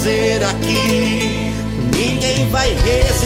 fazer aqui, ninguém vai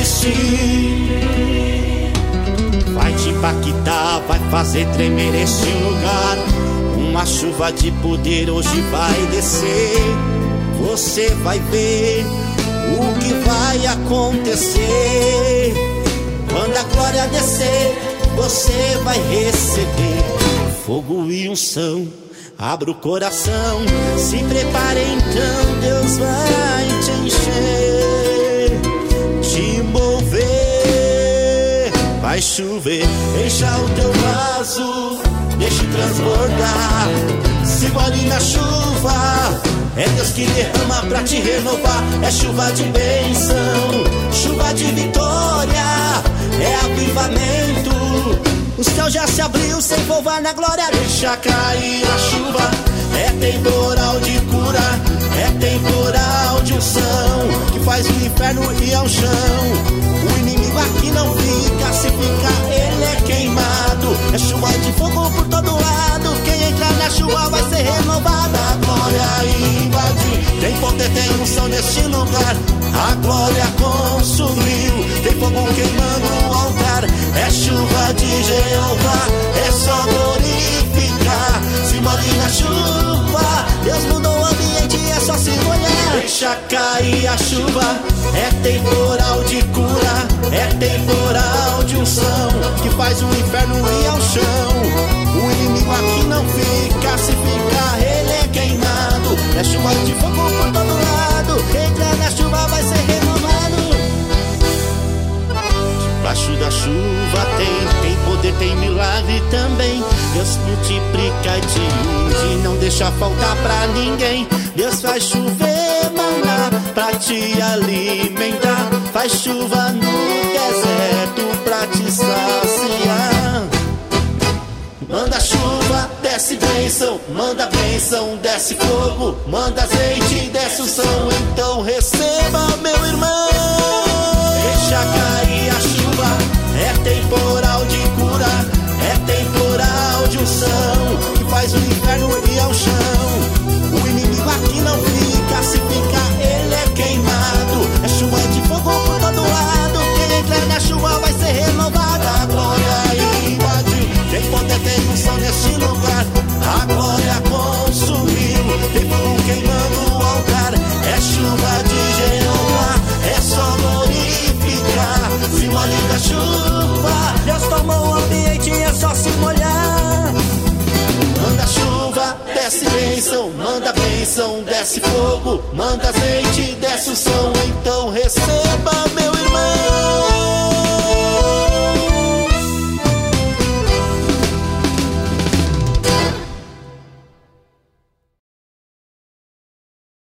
resistir. Vai te impactar, vai fazer tremer este lugar. Uma chuva de poder hoje vai descer. Você vai ver o que vai acontecer. Quando a glória descer, você vai receber fogo e unção. Abra o coração, se prepare então, Deus vai te encher, te mover. Vai chover, encha o teu vaso, deixe transbordar. Se molhe na chuva, é Deus que derrama pra te renovar. É chuva de bênção, chuva de vitória, é avivamento. O céu já se abriu, se envolva na glória. Deixa cair a chuva, é temporal de cura, é temporal de unção, que faz o inferno ir ao chão. O inimigo aqui não fica, se ficar ele é queimado. É chuva de fogo por todo lado, quem entrar na chuva vai ser renovada. A glória invadiu, tem poder, tem unção neste lugar. A glória consumiu, tem fogo queimando o altar. É chuva de Jeová, é só glorificar. Se molhe na chuva, Deus mudou o ambiente, é só se molhar. Deixa cair a chuva, é temporal de cura, é temporal de unção, que faz o inferno ir ao chão. O inimigo aqui não fica, se ficar ele é queimado. É chuva de fogo por todo lado, entra na chuva vai ser renovado. Debaixo da chuva tem poder, tem milagre também. Deus multiplica e te unge, não deixa faltar pra ninguém. Deus faz chover maná pra te alimentar, faz chuva no deserto pra te saciar. Manda chuva, desce bênção, manda bênção, desce fogo, manda azeite, desce unção. Então receba, meu irmão. Deixa cair a chuva, é temporal de cura, é temporal de unção, que faz o inferno ir ao chão. O inimigo aqui não fica, se ficar ele é queimado. É chuva de fogo por todo lado, quem entrar na chuva vai ser renovada. A glória invadiu, tem poder, tem unção neste lugar. A glória consumiu, tem fogo queimando o altar. É chuva de Jeová, é só glorificar. Se molhe da chuva, Deus tomou o ambiente, é só se molhar. Manda chuva, desce bênção, desce fogo, manda azeite, desce o som. Então receba, meu